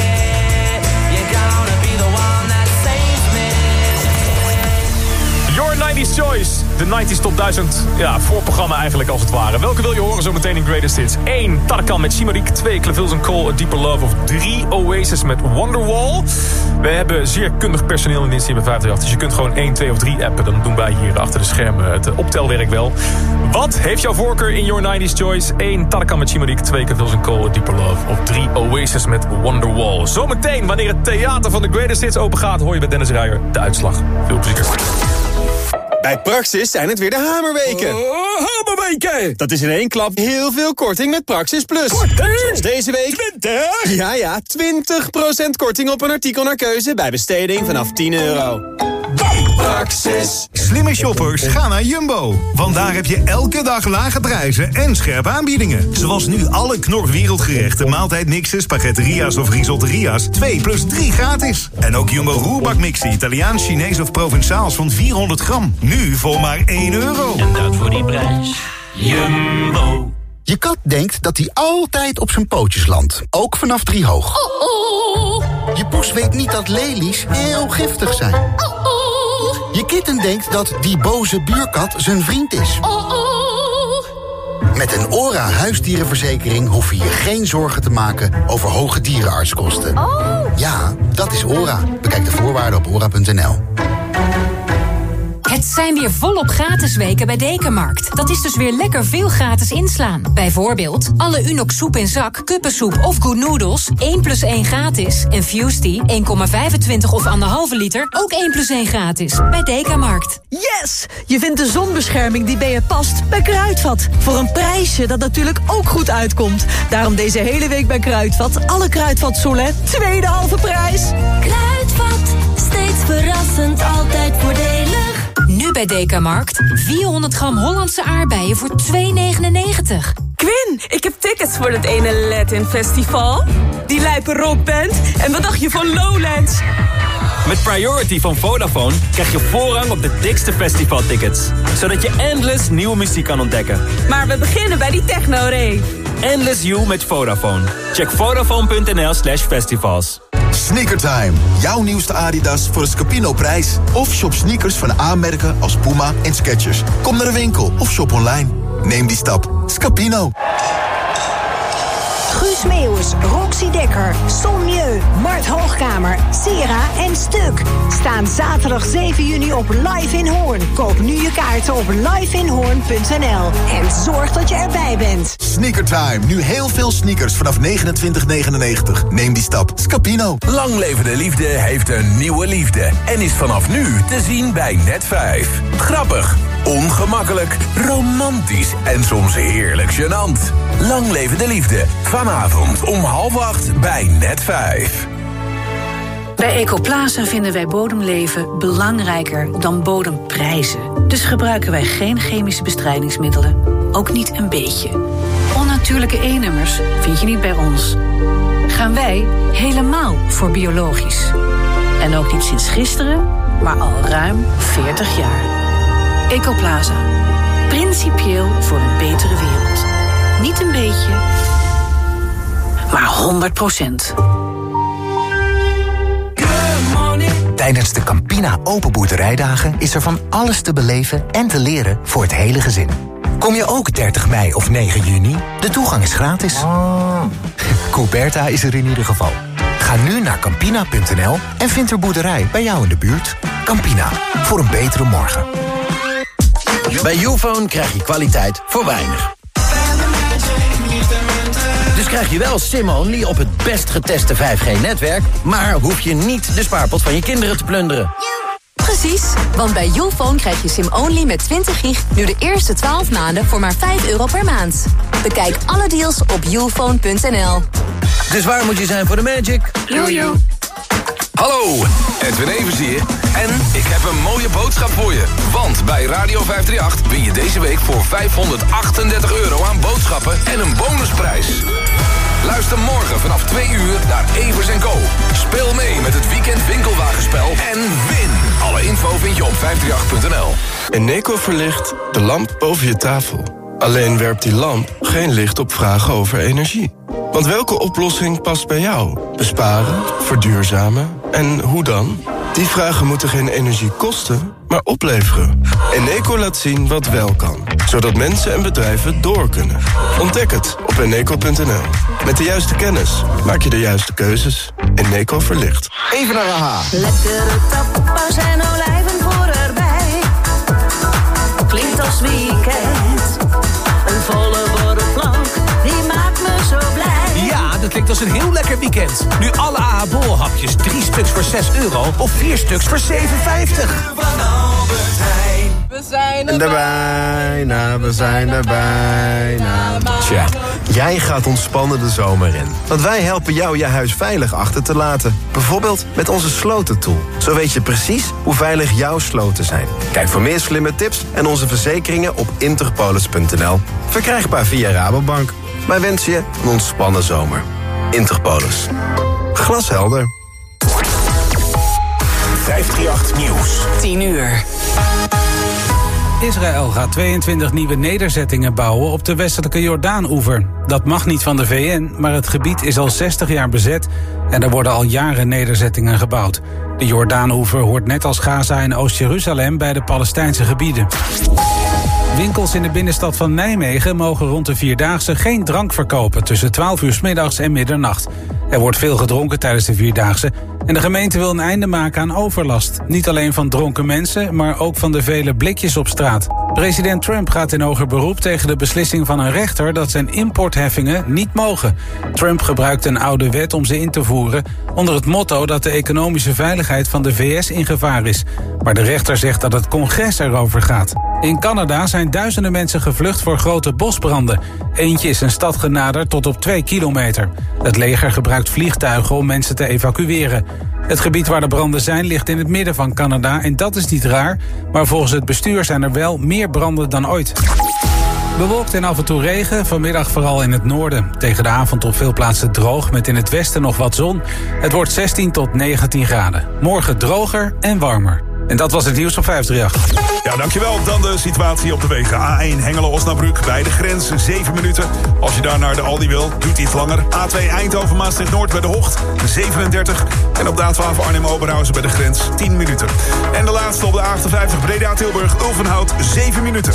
Your nineties Choice, de nineties Top duizend. Ja, voorprogramma eigenlijk als het ware. Welke wil je horen zometeen in Greatest Hits? één. Tarkan met Shimarik. twee. Clavils and Cole, A Deeper Love. Of drie. Oasis met Wonderwall. We hebben zeer kundig personeel in dienst hier bij vijf drie acht. Dus je kunt gewoon één, twee of drie appen. Dan doen wij hier achter de schermen het optelwerk wel. Wat heeft jouw voorkeur in Your nineties Choice? één. Tarkan met Shimarik. twee. Clavils and Cole, A Deeper Love. Of drie. Oasis met Wonderwall. Zometeen, wanneer het theater van de Greatest Hits open gaat, hoor je bij Dennis Ruijer de uitslag. Veel plezier. Bij Praxis zijn het weer de hamerweken. Oh, hamerweken! Dat is in één klap heel veel korting met Praxis Plus. Korting? Zoals deze week. twintig? Ja, ja, twintig procent korting op een artikel naar keuze bij besteding vanaf tien euro. Praxis. Slimme shoppers, ga naar Jumbo. Want daar heb je elke dag lage prijzen en scherpe aanbiedingen. Zoals nu alle Knor wereldgerechten, maaltijdmixen, spaghetteria's of risotteria's. twee plus drie gratis. En ook Jumbo roerbakmixen, Italiaans, Chinees of Provençaals van vierhonderd gram. Nu voor maar één euro. En dat voor die prijs. Jumbo. Je kat denkt dat hij altijd op zijn pootjes landt. Ook vanaf driehoog. Oh, oh. Je poes weet niet dat lelies heel giftig zijn. Je kitten denkt dat die boze buurkat zijn vriend is. Met een ORA huisdierenverzekering hoef je je geen zorgen te maken over hoge dierenartskosten. Oh. Ja, dat is ORA. Bekijk de voorwaarden op ora punt n l. Het zijn weer volop gratis weken bij Dekamarkt. Dat is dus weer lekker veel gratis inslaan. Bijvoorbeeld alle Unox soep in zak, kuppensoep of Good Noodles één plus één gratis. En Fusty één komma vijfentwintig of anderhalve liter ook één plus één gratis. Bij Dekamarkt. Yes! Je vindt de zonbescherming die bij je past bij Kruidvat. Voor een prijsje dat natuurlijk ook goed uitkomt. Daarom deze hele week bij Kruidvat. Alle Kruidvat Solen, tweede halve prijs. Kruidvat, steeds verrassend, altijd voordelig. Nu bij Dekamarkt. vierhonderd gram Hollandse aardbeien voor twee negenennegentig. Quinn, ik heb tickets voor het ene Latin Festival. Die lijpe rockband. En wat dacht je van Lowlands? Met Priority van Vodafone krijg je voorrang op de dikste festivaltickets. Zodat je endless nieuwe muziek kan ontdekken. Maar we beginnen bij die techno-rave. Endless You met Vodafone. Check vodafone punt n l slash festivals. Sneakertime. Jouw nieuwste Adidas voor een Scapino-prijs. Of shop sneakers van aanmerken als Puma en Skechers. Kom naar de winkel of shop online. Neem die stap. Scapino. Guus Meeuwis, Roxy Dekker, Sommieu, Mart Hoogkamer, Sera en Stuk staan zaterdag zeven juni op Live in Hoorn. Koop nu je kaarten op live in hoorn punt n l en zorg dat je erbij bent. Sneakertime. Nu heel veel sneakers vanaf negenentwintig negenennegentig. Neem die stap. Scapino. Lang Leven de Liefde heeft een nieuwe liefde en is vanaf nu te zien bij Net vijf. Grappig, ongemakkelijk, romantisch en soms heerlijk gênant. Lang Leven de Liefde. Vanavond om half acht bij Net vijf. Bij Ecoplaza vinden wij bodemleven belangrijker dan bodemprijzen. Dus gebruiken wij geen chemische bestrijdingsmiddelen. Ook niet een beetje. Onnatuurlijke E-nummers vind je niet bij ons. Gaan wij helemaal voor biologisch. En ook niet sinds gisteren, maar al ruim veertig jaar. Ecoplaza. Principieel voor een betere wereld. Niet een beetje, maar honderd procent. Tijdens de Campina Open Boerderijdagen is er van alles te beleven en te leren voor het hele gezin. Kom je ook dertig mei of negen juni? De toegang is gratis. Oh. Couberta is er in ieder geval. Ga nu naar campina punt n l en vind er boerderij bij jou in de buurt. Campina, voor een betere morgen. Bij Ufone krijg je kwaliteit voor weinig. Dus krijg je wel SIM-only op het best geteste vijf G-netwerk... maar hoef je niet de spaarpot van je kinderen te plunderen. Precies, want bij Ufone krijg je SIM-only met twintig gig... nu de eerste twaalf maanden voor maar vijf euro per maand. Bekijk alle deals op ufone punt n l. Dus waar moet je zijn voor de magic? Jojo. Hallo, Edwin Evers hier. En ik heb een mooie boodschap voor je. Want bij Radio vijfhonderdachtendertig win je deze week voor vijfhonderdachtendertig euro aan boodschappen en een bonusprijs. Luister morgen vanaf twee uur naar Evers en Co. Speel mee met het weekend winkelwagenspel en win. Alle info vind je op vijfhonderdachtendertig punt n l. Eneco verlicht de lamp boven je tafel. Alleen werpt die lamp geen licht op vragen over energie. Want welke oplossing past bij jou? Besparen, verduurzamen en hoe dan? Die vragen moeten geen energie kosten, maar opleveren. Eneco laat zien wat wel kan, zodat mensen en bedrijven door kunnen. Ontdek het op eneco punt n l. Met de juiste kennis maak je de juiste keuzes. Eneco verlicht. Even naar A H. Lekkere tapas en olijven voor erbij. Klinkt als weekend. Een volle borrelplank, die maakt me zo blij. Ja, dat klinkt als een heel lekker weekend. Nu alle A H bolhapjes, drie stuks voor zes euro of vier stuks voor zeven vijftig. We zijn er bijna, we zijn er bijna. Tja, jij gaat ontspannen de zomer in. Want wij helpen jou je huis veilig achter te laten. Bijvoorbeeld met onze slotentool. Zo weet je precies hoe veilig jouw sloten zijn. Kijk voor meer slimme tips en onze verzekeringen op interpolis punt n l. Verkrijgbaar via Rabobank. Wij wensen je een ontspannen zomer. Interpolis. Glashelder. vijfhonderdachtendertig Nieuws. tien uur. Israël gaat tweeëntwintig nieuwe nederzettingen bouwen op de westelijke Jordaan-oever. Dat mag niet van de V N, maar het gebied is al zestig jaar bezet en er worden al jaren nederzettingen gebouwd. De Jordaan-oever hoort net als Gaza en Oost-Jeruzalem bij de Palestijnse gebieden. Winkels in de binnenstad van Nijmegen mogen rond de Vierdaagse geen drank verkopen tussen twaalf uur 's middags en middernacht. Er wordt veel gedronken tijdens de Vierdaagse en de gemeente wil een einde maken aan overlast. Niet alleen van dronken mensen, maar ook van de vele blikjes op straat. President Trump gaat in hoger beroep tegen de beslissing van een rechter dat zijn importheffingen niet mogen. Trump gebruikt een oude wet om ze in te voeren onder het motto dat de economische veiligheid van de V S in gevaar is. Maar de rechter zegt dat het congres erover gaat. In Canada zijn duizenden mensen gevlucht voor grote bosbranden. Eentje is een stad genaderd tot op twee kilometer. Het leger gebruikt vliegtuigen om mensen te evacueren. Het gebied waar de branden zijn ligt in het midden van Canada en dat is niet raar, maar volgens het bestuur zijn er wel meer branden dan ooit. Bewolkt en af en toe regen, vanmiddag vooral in het noorden. Tegen de avond op veel plaatsen droog, met in het westen nog wat zon. Het wordt zestien tot negentien graden. Morgen droger en warmer. En dat was het nieuws op vijfhonderdachtendertig. Ja, dankjewel. Dan de situatie op de wegen. A één Hengelo-Osnabrück bij de grens, zeven minuten. Als je daar naar de Aldi wil, duurt iets langer. A twee Eindhoven-Maastricht-Noord bij de Hocht, zevenendertig. En op de A twaalf Arnhem-Oberhausen bij de grens, tien minuten. En de laatste op de A achtenvijftig Breda-Tilburg-Ulvenhout, zeven minuten.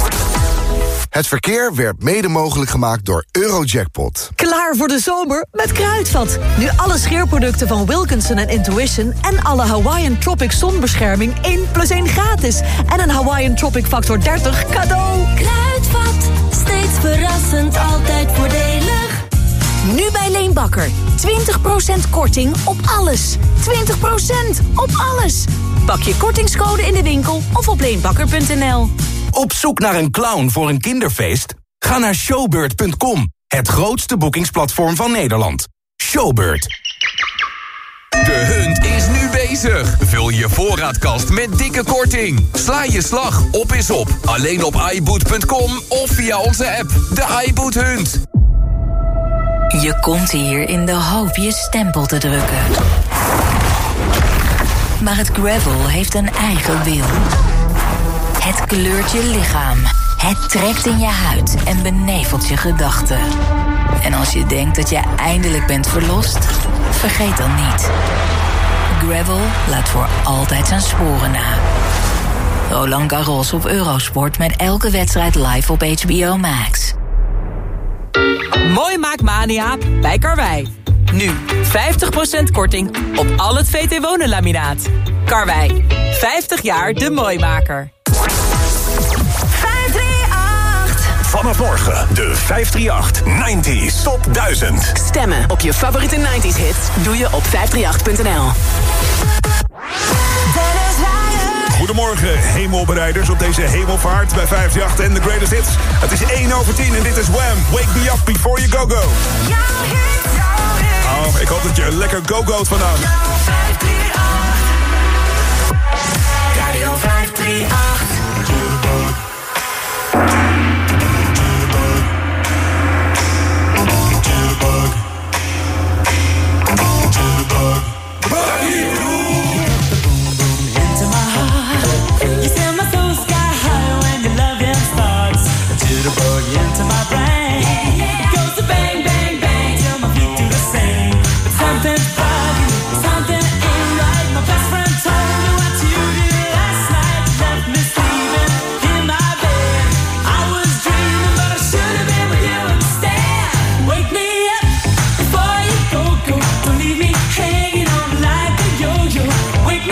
Het verkeer werd mede mogelijk gemaakt door Eurojackpot. Klaar voor de zomer met Kruidvat. Nu alle scheerproducten van Wilkinson en Intuition en alle Hawaiian Tropic zonbescherming één plus één gratis. En een Hawaiian Tropic Factor dertig cadeau. Kruidvat, steeds verrassend, altijd voordelig. Nu bij Leenbakker. twintig procent korting op alles. twintig procent op alles. Pak je kortingscode in de winkel of op leenbakker punt n l. Op zoek naar een clown voor een kinderfeest? Ga naar showbird punt com, het grootste boekingsplatform van Nederland. Showbird. De Hunt is nu bezig. Vul je voorraadkast met dikke korting. Sla je slag, op is op. Alleen op iBoot punt com of via onze app. De iBoot Hunt. Je komt hier in de hoop je stempel te drukken. Maar het gravel heeft een eigen wil. Het kleurt je lichaam. Het trekt in je huid en benevelt je gedachten. En als je denkt dat je eindelijk bent verlost, vergeet dan niet. Gravel laat voor altijd zijn sporen na. Roland Garros op Eurosport met elke wedstrijd live op H B O Max. Mooi maakt Mania bij Karwei. Nu vijftig procent korting op al het V T Wonen laminaat. Karwei, vijftig jaar de mooimaker. Vanaf morgen de vijfhonderdachtendertig nineties Top duizend. Stemmen op je favoriete nineties hits doe je op vijf drie acht punt n l. Goedemorgen, hemelbereiders op deze hemelvaart bij vijfhonderdachtendertig en The Greatest Hits. Het is één over tien en dit is Wham! Wake me up before you go go. Oh, ik hoop dat je lekker go-go't vandaag.